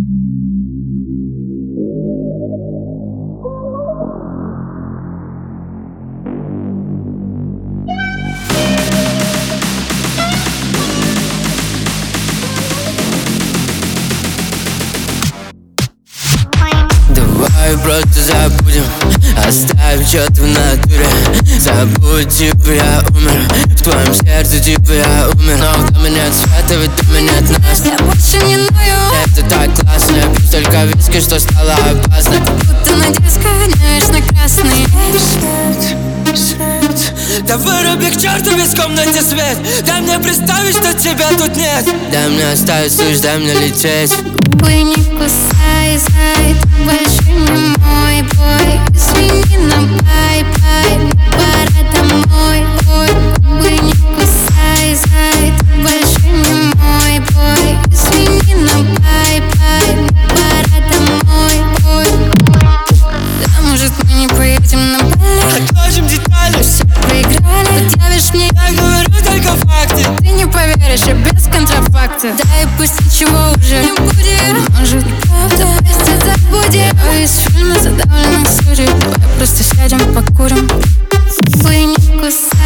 Давай просто забудем, оставь что-то в натуре. Забудь, типа я умер, в твоем сердце, типа я умер. Но в доме нет света, ведь дома нет нас. Я больше не ною. Это так классно, я пью столько виски, что стало опасно. Будто на диско, вечно красный. Да выруби к черту весь в комнате свет. Дай мне представить, что тебя тут нет. Дай мне оставить, слышь, дай мне лететь. Губы не кусай, зай, ты больше не мой бой. Извини, но бай-бай, мне пора домой. Ой, губы не кусай, зай, ты больше не мой бой. Извини, но бай-бай, мне пора домой. Ой, да, может, мы не поедем на Бали? Отложим детали, Все проиграли, предъявишь мне. я говорю только факты. Ты не поверишь, я без контрафакта. Да и пусть ничего уже не будет. Может, правда, вместе забудем. А из фильма задавленных судеб. Давай просто сядем, покурим. Вы не кусай.